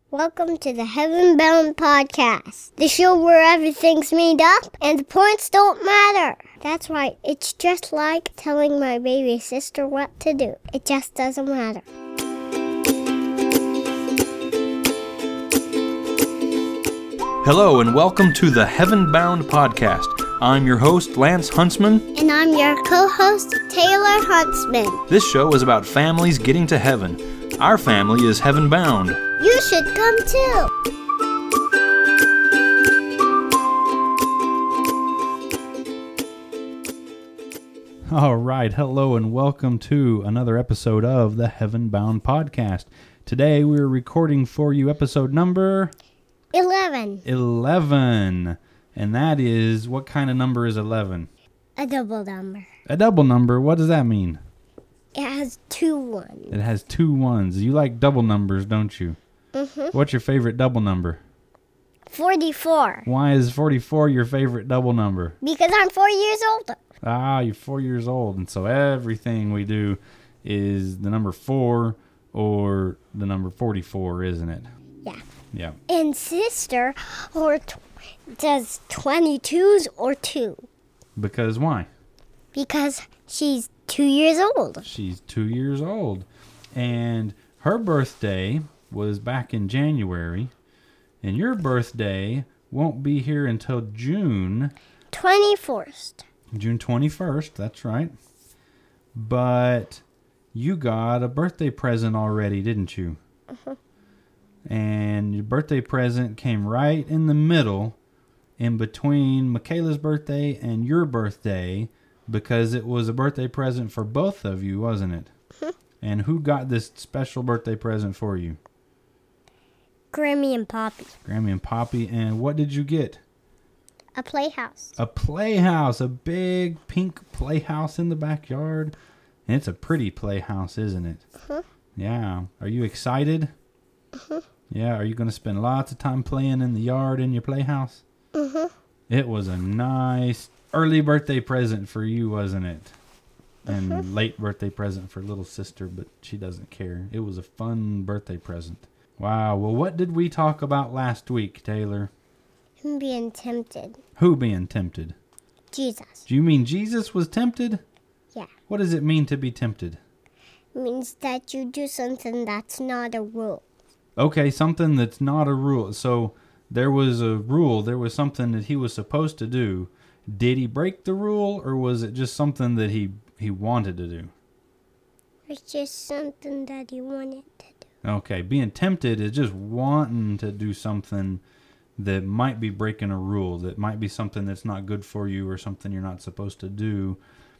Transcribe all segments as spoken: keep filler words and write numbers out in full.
Welcome to the Heaven Bound Podcast, the show where everything's made up and the points don't matter. That's right, it's just like telling my baby sister what to do. It just doesn't matter. Hello and welcome to the Heaven Bound Podcast. I'm your host, Lance Huntsman. And I'm your co-host, Taylor Huntsman. This show is about families getting to heaven. Our family is heaven bound. You should come too. All right, hello and welcome to another episode of the Heaven Bound Podcast. Today we're recording for you episode number Eleven. eleven. And that is, what kind of number is eleven? A double number. A double number, what does that mean? It has two ones. It has two ones. You like double numbers, don't you? Mm-hmm. What's your favorite double number? Forty-four. Why is forty-four your favorite double number? Because I'm four years older. Ah, you're four years old, and so everything we do is the number four or the number forty-four, isn't it? Yeah. Yeah. And sister or tw- does twenty-twos or two. Because why? Because she's two years old. She's two years old. And her birthday was back in January. And your birthday won't be here until June. twenty-first. June twenty-first, that's right. But you got a birthday present already, didn't you? Uh-huh. And your birthday present came right in the middle, in between Michaela's birthday and your birthday, because it was a birthday present for both of you, wasn't it? Uh-huh. And who got this special birthday present for you? Grammy and Poppy. Grammy and Poppy. And what did you get? A playhouse. A playhouse, a big pink playhouse in the backyard. And it's a pretty playhouse, isn't it? Uh-huh. Yeah. Are you excited? Uh-huh. Yeah. Are you going to spend lots of time playing in the yard in your playhouse? Uh-huh. It was a nice early birthday present for you, wasn't it? And Uh-huh. late birthday present for little sister, but she doesn't care. It was a fun birthday present. Wow. Well, what did we talk about last week, Taylor? Him being tempted. Who being tempted? Jesus. Do you mean Jesus was tempted? Yeah. What does it mean to be tempted? It means that you do something that's not a rule. Okay, something that's not a rule. So there was a rule. There was something that he was supposed to do. Did he break the rule, or was it just something that he, he wanted to do? It's just something that he wanted to do. Okay, being tempted is just wanting to do something that might be breaking a rule, that might be something that's not good for you or something you're not supposed to do,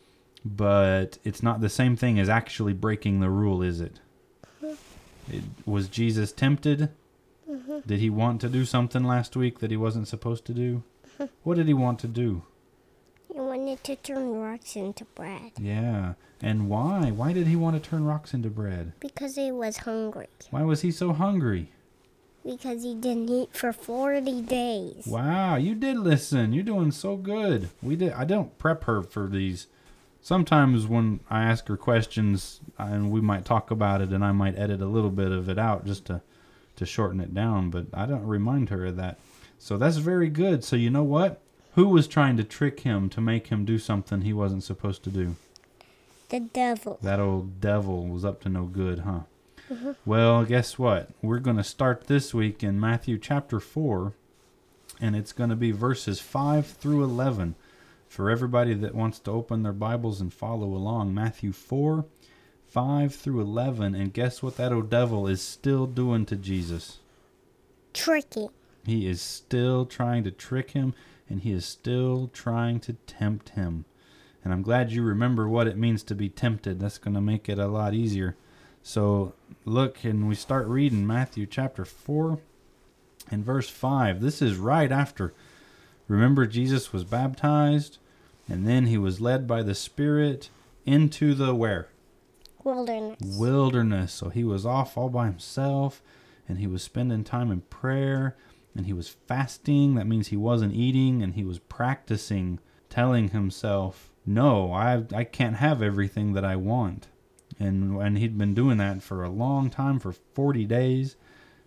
but it's not the same thing as actually breaking the rule, is it? Uh-huh. it was Jesus tempted? Uh-huh. Did he want to do something last week that he wasn't supposed to do? Uh-huh. What did he want to do? He wanted to turn rocks into bread. Yeah, and why? Why did he want to turn rocks into bread? Because he was hungry. Why was he so hungry? Because he didn't eat for forty days. Wow, you did listen. You're doing so good. We did. I don't prep her for these. Sometimes when I ask her questions, and we might talk about it, and I might edit a little bit of it out just to, to shorten it down, but I don't remind her of that. So that's very good. So you know what? Who was trying to trick him to make him do something he wasn't supposed to do? The devil. That old devil was up to no good, huh? Mm-hmm. Well, guess what? We're going to start this week in Matthew chapter four, and it's going to be verses five through eleven. For everybody that wants to open their Bibles and follow along, Matthew four, five through eleven, and guess what that old devil is still doing to Jesus? Tricky. He is still trying to trick him, and he is still trying to tempt him. And I'm glad you remember what it means to be tempted. That's going to make it a lot easier. So look, and we start reading Matthew chapter four and verse five. This is right after, remember, Jesus was baptized, and then he was led by the Spirit into the where? Wilderness. Wilderness. So he was off all by himself, and he was spending time in prayer, and he was fasting. That means he wasn't eating, and he was practicing, telling himself, no, I I can't have everything that I want. And and he'd been doing that for a long time, for forty days,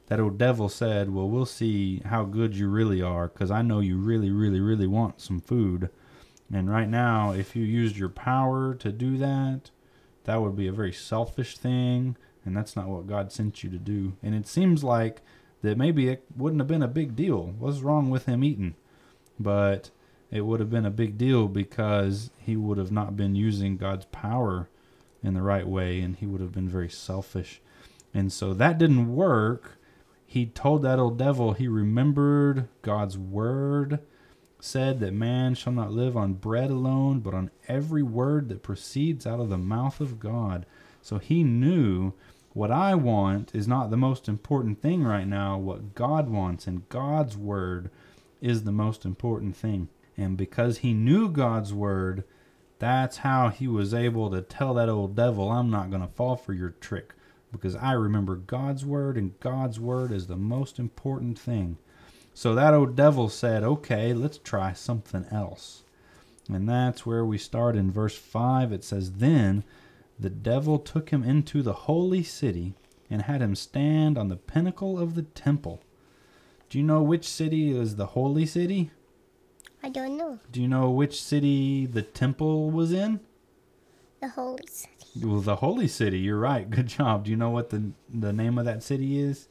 that old devil said, well, we'll see how good you really are, because I know you really, really, really want some food. And right now, if you used your power to do that, that would be a very selfish thing, and that's not what God sent you to do. And it seems like that maybe it wouldn't have been a big deal. What's wrong with him eating? But it would have been a big deal because he would have not been using God's power in the right way, and he would have been very selfish. And so that didn't work. He told that old devil he remembered God's word, said that man shall not live on bread alone, but on every word that proceeds out of the mouth of God. So he knew what I want is not the most important thing right now. What God wants, and God's word is the most important thing. And because he knew God's word, that's how he was able to tell that old devil, I'm not going to fall for your trick, because I remember God's word, and God's word is the most important thing. So that old devil said, okay, let's try something else. And that's where we start in verse five. It says, then the devil took him into the holy city and had him stand on the pinnacle of the temple. Do you know which city is the holy city? I don't know. Do you know which city the temple was in? The holy city. Well, the holy city, you're right. Good job. Do you know what the, the name of that city is?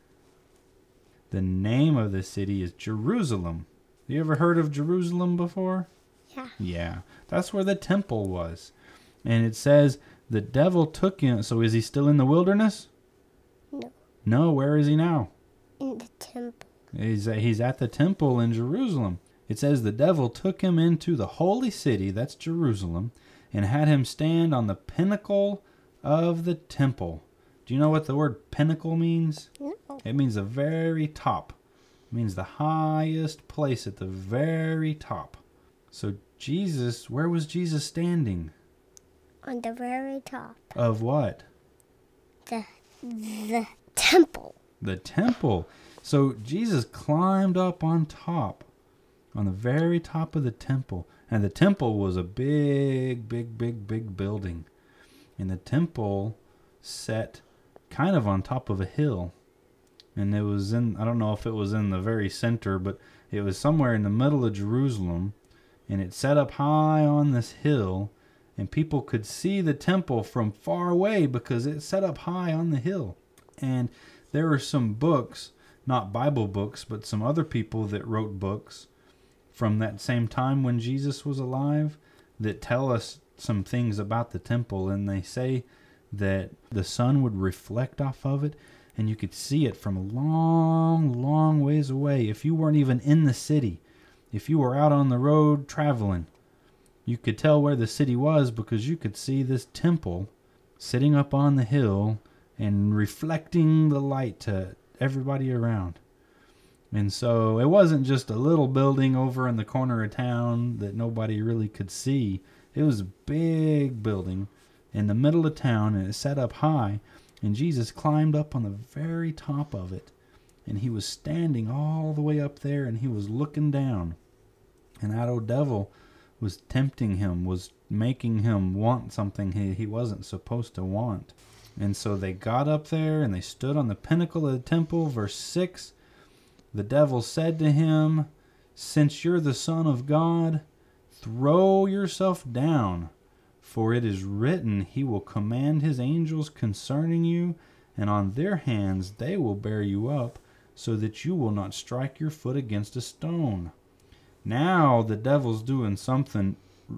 The name of the city is Jerusalem. You ever heard of Jerusalem before? Yeah. Yeah. That's where the temple was. And it says the devil took him. So is he still in the wilderness? No. No, where is he now? In the temple. He's, he's at the temple in Jerusalem. It says the devil took him into the holy city, that's Jerusalem, and had him stand on the pinnacle of the temple. Do you know what the word pinnacle means? No. It means the very top. It means the highest place at the very top. So Jesus, where was Jesus standing? On the very top. Of what? The the temple. The temple. So Jesus climbed up on top, on the very top of the temple. And the temple was a big, big, big, big building. And the temple sat kind of on top of a hill. And it was in, I don't know if it was in the very center, but it was somewhere in the middle of Jerusalem. And it sat up high on this hill. And people could see the temple from far away because it sat up high on the hill. And there were some books, not Bible books, but some other people that wrote books from that same time when Jesus was alive that tell us some things about the temple. And they say that the sun would reflect off of it, and you could see it from a long, long ways away. If you weren't even in the city, if you were out on the road traveling, you could tell where the city was because you could see this temple sitting up on the hill and reflecting the light to everybody around. And so it wasn't just a little building over in the corner of town that nobody really could see. It was a big building in the middle of town, and it sat up high, and Jesus climbed up on the very top of it, and he was standing all the way up there, and he was looking down. And that old devil was tempting him, was making him want something he, he wasn't supposed to want. And so they got up there, and they stood on the pinnacle of the temple. Verse six, the devil said to him, "Since you're the Son of God, throw yourself down, for it is written, he will command his angels concerning you, and on their hands they will bear you up, so that you will not strike your foot against a stone." Now the devil's doing something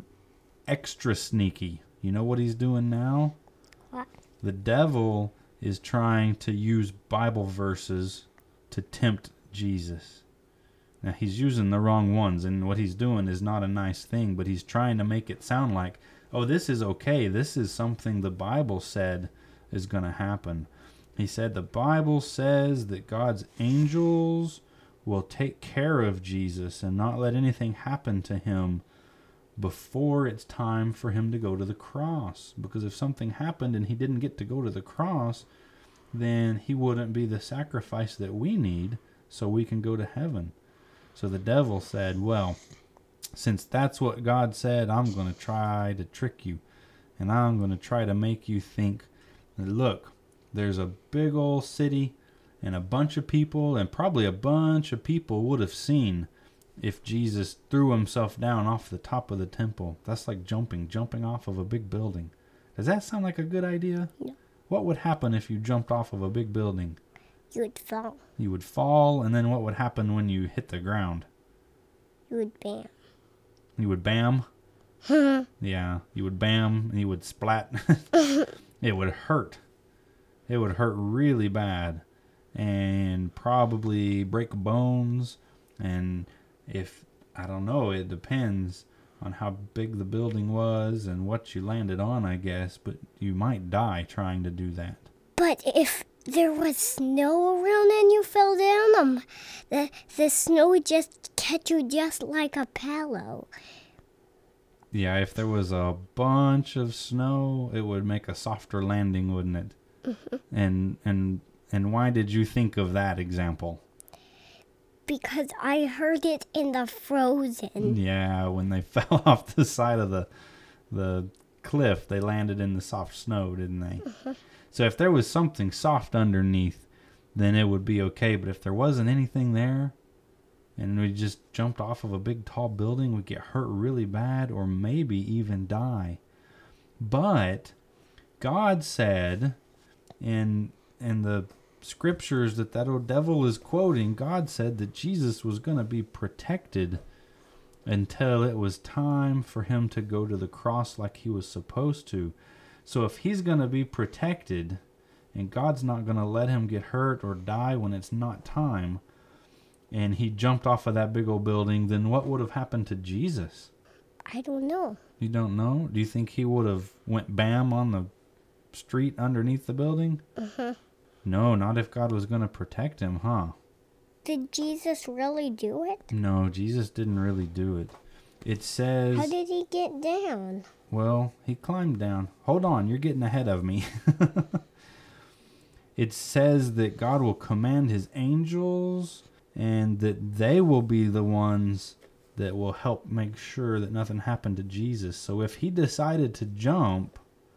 extra sneaky. You know what he's doing now? What? The devil is trying to use Bible verses to tempt Jesus. Now he's using the wrong ones, and what he's doing is not a nice thing, but he's trying to make it sound like, oh, this is okay. This is something the Bible said is going to happen. He said the Bible says that God's angels will take care of Jesus and not let anything happen to him before it's time for him to go to the cross. Because if something happened and he didn't get to go to the cross, then he wouldn't be the sacrifice that we need so we can go to heaven. So the devil said, well, since that's what God said, I'm going to try to trick you. And I'm going to try to make you think that, look, there's a big old city, And a bunch of people, and probably a bunch of people would have seen if Jesus threw himself down off the top of the temple. That's like jumping, jumping off of a big building. Does that sound like a good idea? No. What would happen if you jumped off of a big building? You would fall. You would fall, and then what would happen when you hit the ground? You would bam. You would bam? Yeah, you would bam, and you would splat. It would hurt. It would hurt really bad, and probably break bones, and if, I don't know, it depends on how big the building was and what you landed on, I guess, but you might die trying to do that. But if there was snow around and you fell down, um, the, the snow would just catch you just like a pillow. Yeah, if there was a bunch of snow, it would make a softer landing, wouldn't it? Mm-hmm. And and and why did you think of that example? Because I heard it in the Frozen. Yeah, when they fell off the side of the the cliff, they landed in the soft snow, didn't they? Uh-huh. So if there was something soft underneath, then it would be okay. But if there wasn't anything there, and we just jumped off of a big tall building, we'd get hurt really bad, or maybe even die. But God said in in the scriptures that that old devil is quoting, God said that Jesus was going to be protected until it was time for him to go to the cross like he was supposed to. So if he's going to be protected and God's not going to let him get hurt or die when it's not time, and he jumped off of that big old building, then what would have happened to Jesus? I don't know. You don't know? Do you think he would have went bam on the street underneath the building? Uh-huh. No, not if God was going to protect him, huh? Did Jesus really do it? No, Jesus didn't really do it. It says... How did he get down? Well, he climbed down. Hold on, you're getting ahead of me. It says that God will command his angels, and that they will be the ones that will help make sure that nothing happened to Jesus. So if he decided to jump,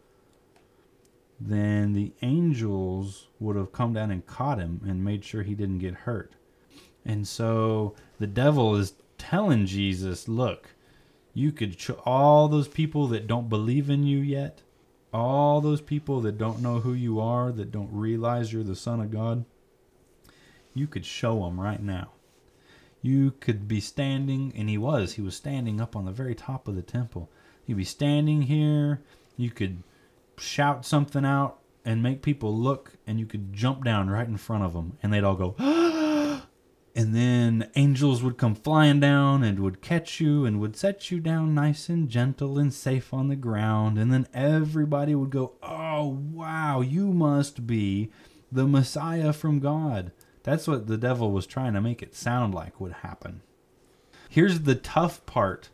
then the angels would have come down and caught him and made sure he didn't get hurt. And so the devil is telling Jesus, look, you could, ch- all those people that don't believe in you yet, all those people that don't know who you are, that don't realize you're the Son of God, you could show them right now. You could be standing, and he was, he was standing up on the very top of the temple. You'd be standing here, you could shout something out and make people look, and you could jump down right in front of them, and they'd all go, and then angels would come flying down and would catch you and would set you down nice and gentle and safe on the ground, and then everybody would go, oh wow, you must be the Messiah from God. That's what the devil was trying to make it sound like would happen. Here's the tough part.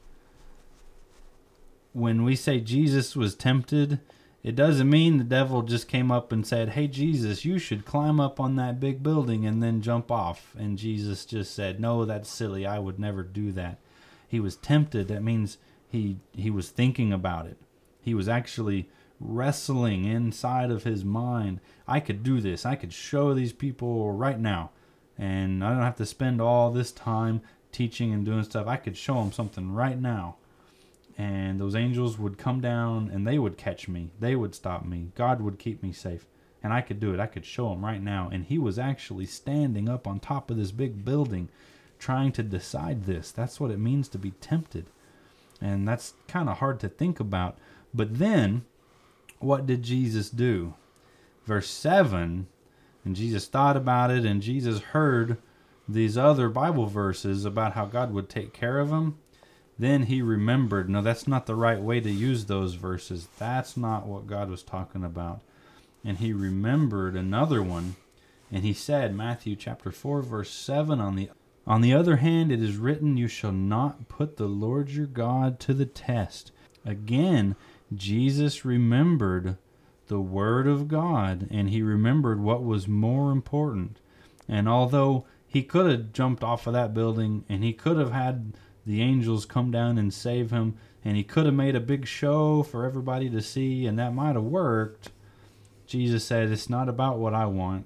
When we say Jesus was tempted, it doesn't mean the devil just came up and said, hey, Jesus, you should climb up on that big building and then jump off. And Jesus just said, no, that's silly. I would never do that. He was tempted. That means he he was thinking about it. He was actually wrestling inside of his mind. I could do this. I could show these people right now. And I don't have to spend all this time teaching and doing stuff. I could show them something right now. And those angels would come down and they would catch me. They would stop me. God would keep me safe. And I could do it. I could show him right now. And he was actually standing up on top of this big building trying to decide this. That's what it means to be tempted. And that's kind of hard to think about. But then, what did Jesus do? Verse seven, and Jesus thought about it, and Jesus heard these other Bible verses about how God would take care of him. Then he remembered, no, that's not the right way to use those verses. That's not what God was talking about. And he remembered another one, and he said, Matthew chapter four, verse seven, on the on the other hand, it is written, you shall not put the Lord your God to the test. Again, Jesus remembered the word of God, and he remembered what was more important. And although he could have jumped off of that building, and he could have had the angels come down and save him, and he could have made a big show for everybody to see, and that might have worked, Jesus said, it's not about what I want,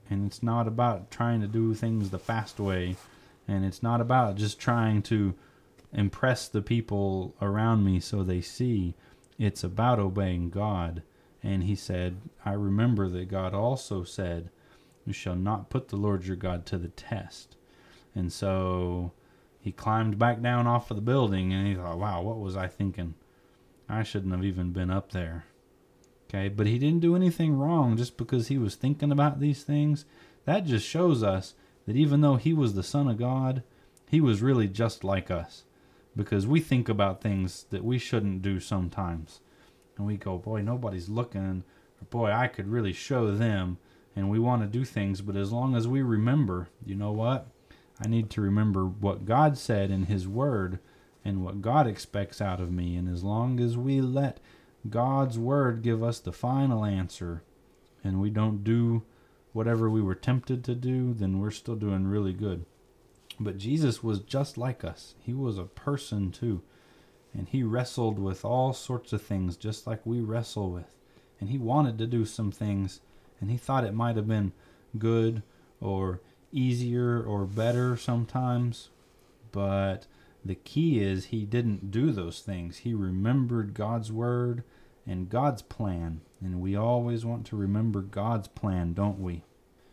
And it's not about trying to do things the fast way. And it's not about just trying to impress the people around me so they see. It's about obeying God. And he said, I remember that God also said, you shall not put the Lord your God to the test. And so he climbed back down off of the building, and he thought, wow, what was I thinking? I shouldn't have even been up there. Okay, but he didn't do anything wrong just because he was thinking about these things. That just shows us that even though he was the Son of God, he was really just like us. Because we think about things that we shouldn't do sometimes. And we go, boy, nobody's looking. Or, boy, I could really show them. And we want to do things, but as long as we remember, you know what? I need to remember what God said in his word and what God expects out of me. And as long as we let God's word give us the final answer and we don't do whatever we were tempted to do, then we're still doing really good. But Jesus was just like us. He was a person too. And he wrestled with all sorts of things just like we wrestle with. And he wanted to do some things, and he thought it might have been good or easier or better sometimes. But the key is he didn't do those things. He remembered God's word and God's plan. And we always want to remember God's plan, don't we?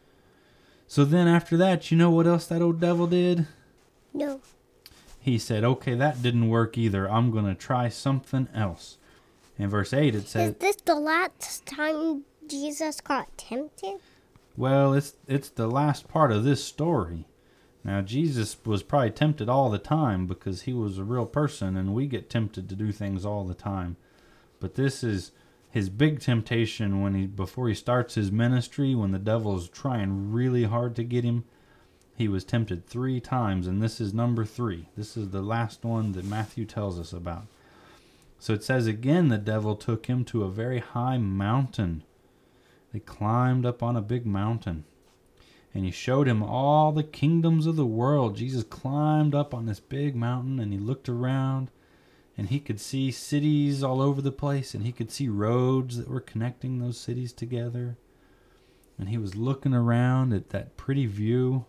So then after that, you know what else that old devil did? No. He said, okay, that didn't work either. I'm going to try something else. In verse eight it says... Is this the last time Jesus got tempted? Well, it's it's the last part of this story. Now, Jesus was probably tempted all the time because he was a real person, and we get tempted to do things all the time. But this is his big temptation when he before he starts his ministry, when the devil's trying really hard to get him. He was tempted three times, and this is number three. This is the last one that Matthew tells us about. So it says again, the devil took him to a very high mountain. They climbed up on a big mountain, and he showed him all the kingdoms of the world. Jesus climbed up on this big mountain, and he looked around, and he could see cities all over the place, and he could see roads that were connecting those cities together. And he was looking around at that pretty view.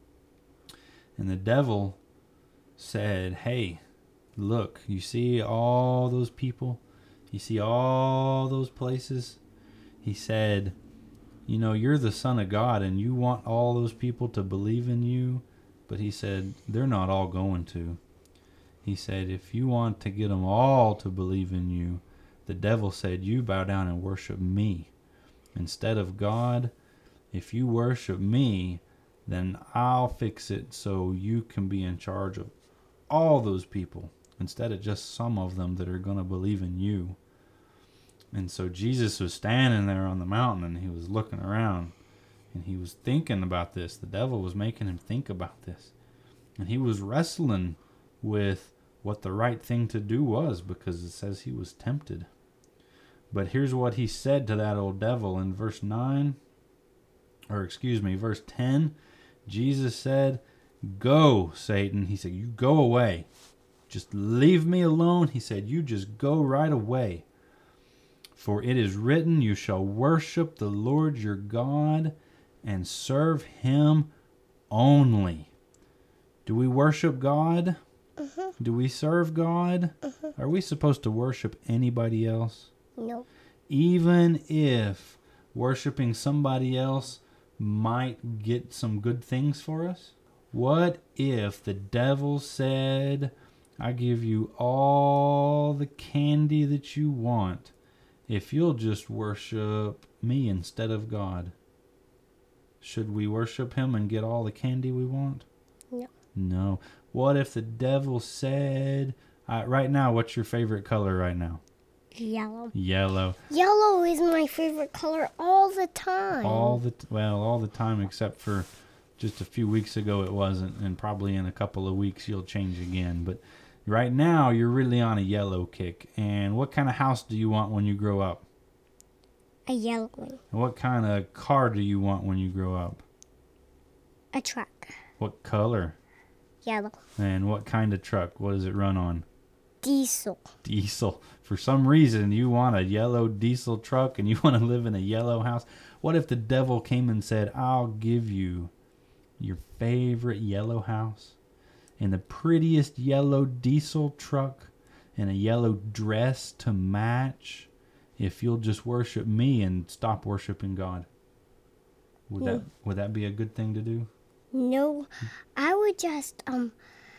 And the devil said, hey, look, you see all those people? You see all those places? He said, you know, you're the Son of God and you want all those people to believe in you. But he said, they're not all going to. He said, if you want to get them all to believe in you, the devil said, you bow down and worship me instead of God. If you worship me, then I'll fix it so you can be in charge of all those people instead of just some of them that are going to believe in you. And so Jesus was standing there on the mountain, and he was looking around, and he was thinking about this. The devil was making him think about this. And he was wrestling with what the right thing to do was, because it says he was tempted. But here's what he said to that old devil in verse nine, or excuse me, verse ten. Jesus said, go, Satan. He said, you go away. Just leave me alone. He said, you just go right away. For it is written, you shall worship the Lord your God and serve him only. Do we worship God? Uh-huh. Do we serve God? Uh-huh. Are we supposed to worship anybody else? No. Even if worshiping somebody else might get some good things for us? What if the devil said, I give you all the candy that you want if you'll just worship me instead of God? Should we worship him and get all the candy we want? No. No. What if the devil said, uh, right now, what's your favorite color right now? Yellow. Yellow. Yellow is my favorite color all the time. All the t- well, all the time except for just a few weeks ago it wasn't, and probably in a couple of weeks you'll change again. But right now you're really on a yellow kick. And what kind of house do you want when you grow up? A yellow one. And what kind of car do you want when you grow up? A truck. What color? Yellow. And what kind of truck? What does it run on? diesel. Diesel. For some reason, you want a yellow diesel truck and you want to live in a yellow house. What if the devil came and said, I'll give you your favorite yellow house and the prettiest yellow diesel truck and a yellow dress to match if you'll just worship me and stop worshiping God? Would that would that be a good thing to do? No, I would just um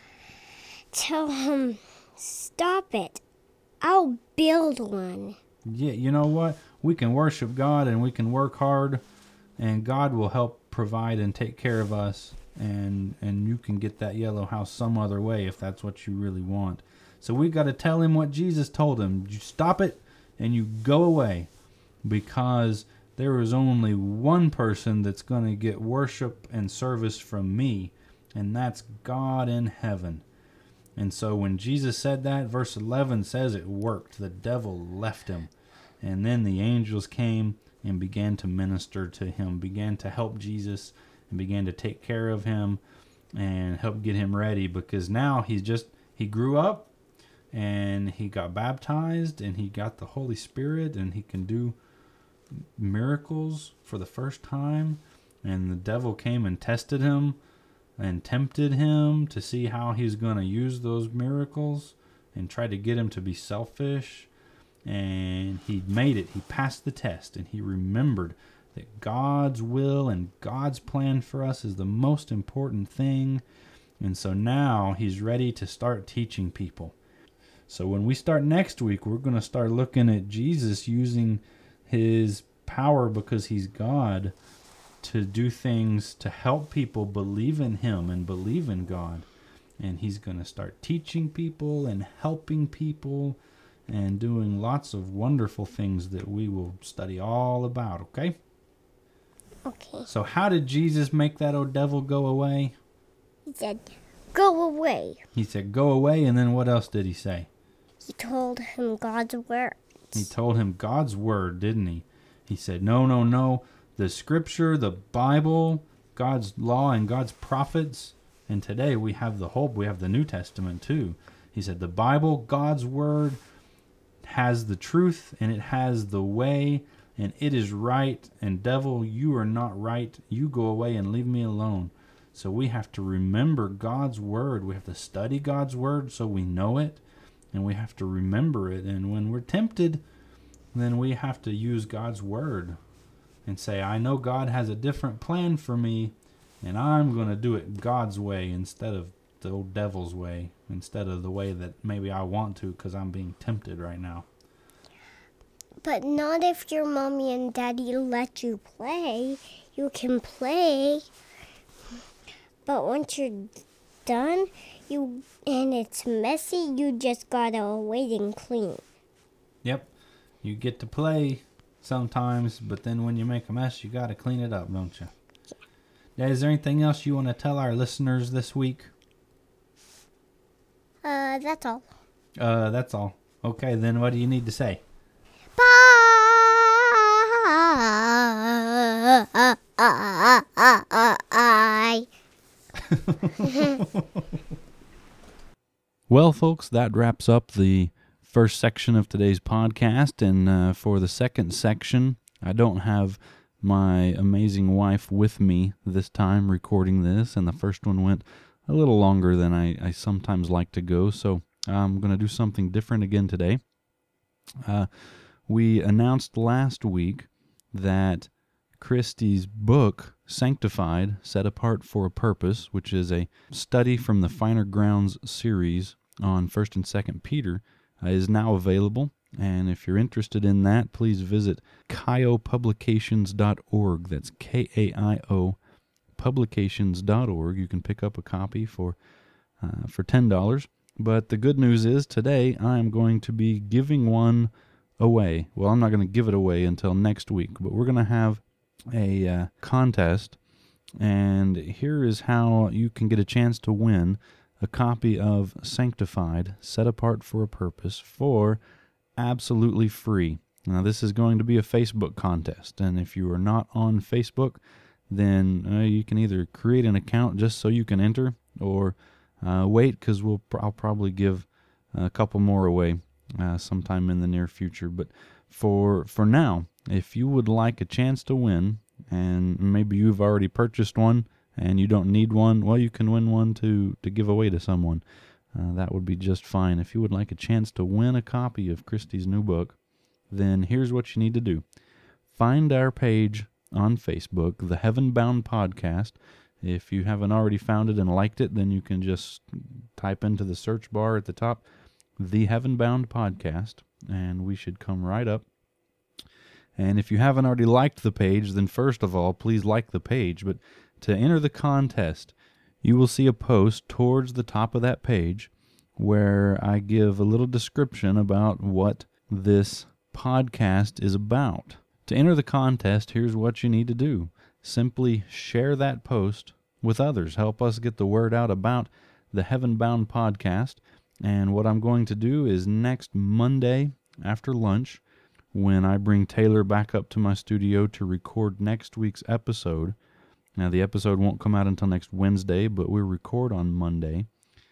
tell him, stop it. I'll build one. Yeah, you know what? We can worship God and we can work hard, and God will help provide and take care of us, and and you can get that yellow house some other way if that's what you really want. So we got to tell him what Jesus told him. You stop it and you go away, because there is only one person that's going to get worship and service from me, and that's God in heaven. And so when Jesus said that, verse eleven says it worked. The devil left him. And then the angels came and began to minister to him, began to help Jesus, and began to take care of him and help get him ready, because now he's just, he grew up and he got baptized and he got the Holy Spirit and he can do miracles for the first time. And the devil came and tested him and tempted him to see how he's going to use those miracles and tried to get him to be selfish. And he made it. He passed the test, and he remembered that God's will and God's plan for us is the most important thing. And so now he's ready to start teaching people. So when we start next week, we're going to start looking at Jesus using his power, because he's God, to do things to help people believe in him and believe in God. And he's going to start teaching people and helping people and doing lots of wonderful things that we will study all about, okay? Okay. So how did Jesus make that old devil go away? He said, go away. He said, go away, and then what else did he say? He told him God's words. He told him God's word, didn't he? He said, no, no, no. The scripture, the Bible, God's law, and God's prophets. And today we have the whole, we have the New Testament too. He said the Bible, God's word, has the truth, and it has the way, and it is right. And devil, you are not right. You go away and leave me alone. So we have to remember God's word. We have to study God's word so we know it, and we have to remember it. And when we're tempted, then we have to use God's word and say, I know God has a different plan for me, and I'm going to do it God's way instead of the old devil's way, instead of the way that maybe I want to because I'm being tempted right now. But not if your mommy and daddy let you play. You can play, but once you're done, you and it's messy, you just gotta wait and clean. Yep, you get to play sometimes, but then when you make a mess, you gotta clean it up, don't you? Yeah. Is there anything else you want to tell our listeners this week? Uh, that's all. Uh, that's all. Okay, then what do you need to say? Bye. Well, folks, that wraps up the first section of today's podcast. And uh, for the second section, I don't have my amazing wife with me this time recording this. And the first one went a little longer than I, I sometimes like to go. So I'm going to do something different again today. Uh, we announced last week that Christy's book, Sanctified, Set Apart for a Purpose, which is a study from the Finer Grounds series on First and Second Peter, uh, is now available. And if you're interested in that, please visit kaio publications dot org. That's K A I O publications dot org. You can pick up a copy for uh, for ten dollars. But the good news is today I am going to be giving one away. Well, I'm not going to give it away until next week, but we're going to have a uh, contest, and here is how you can get a chance to win a copy of Sanctified, Set Apart for a Purpose, for absolutely free. Now, this is going to be a Facebook contest, and if you are not on Facebook, then uh, you can either create an account just so you can enter, or uh, wait, because we'll I'll probably give a couple more away uh, sometime in the near future. But for for now, if you would like a chance to win, and maybe you've already purchased one and you don't need one, well, you can win one to, to give away to someone. Uh, that would be just fine. If you would like a chance to win a copy of Christy's new book, then here's what you need to do. Find our page on Facebook, the Heaven Bound Podcast. If you haven't already found it and liked it, then you can just type into the search bar at the top, the Heaven Bound Podcast, and we should come right up. And if you haven't already liked the page, then first of all, please like the page. But to enter the contest, you will see a post towards the top of that page where I give a little description about what this podcast is about. To enter the contest, here's what you need to do. Simply share that post with others. Help us get the word out about the Heaven Bound Podcast. And what I'm going to do is next Monday after lunch, when I bring Taylor back up to my studio to record next week's episode. Now, the episode won't come out until next Wednesday, but we record on Monday.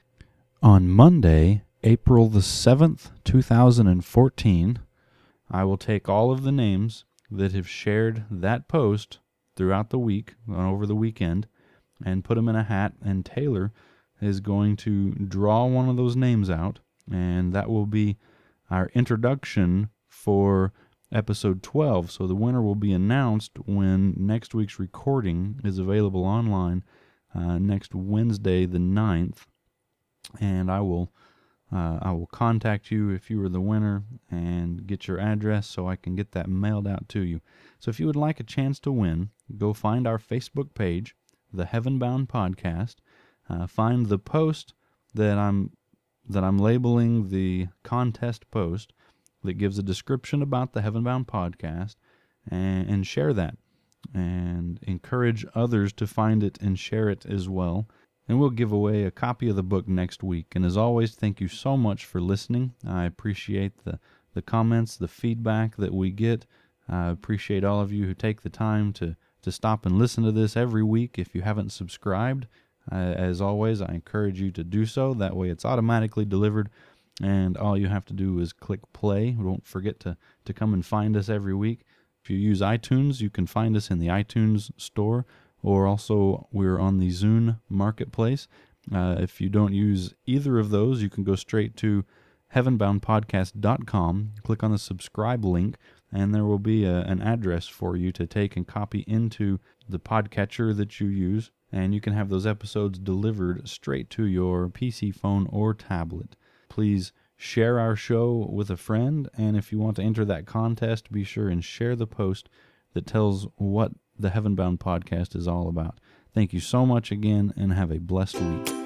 On Monday, April the seventh, two thousand fourteen, I will take all of the names that have shared that post throughout the week, over the weekend, and put them in a hat, and Taylor is going to draw one of those names out, and that will be our introduction for episode twelve. So the winner will be announced when next week's recording is available online uh, next Wednesday the ninth, and I will uh, I will contact you if you are the winner and get your address so I can get that mailed out to you. So if you would like a chance to win, go find our Facebook page, the Heaven Bound Podcast, uh, find the post that I'm that I'm labeling the contest post, that gives a description about the Heaven Bound Podcast, and, and share that. And encourage others to find it and share it as well. And we'll give away a copy of the book next week. And as always, thank you so much for listening. I appreciate the, the comments, the feedback that we get. I appreciate all of you who take the time to, to stop and listen to this every week. If you haven't subscribed, uh, as always, I encourage you to do so. That way it's automatically delivered. And all you have to do is click play. Don't forget to, to come and find us every week. If you use iTunes, you can find us in the iTunes store, or also we're on the Zune Marketplace. Uh, if you don't use either of those, you can go straight to heaven bound podcast dot com, click on the subscribe link, and there will be a, an address for you to take and copy into the podcatcher that you use, and you can have those episodes delivered straight to your P C, phone, or tablet. Please share our show with a friend, and if you want to enter that contest, be sure and share the post that tells what the Heaven Bound Podcast is all about. Thank you so much again, and have a blessed week.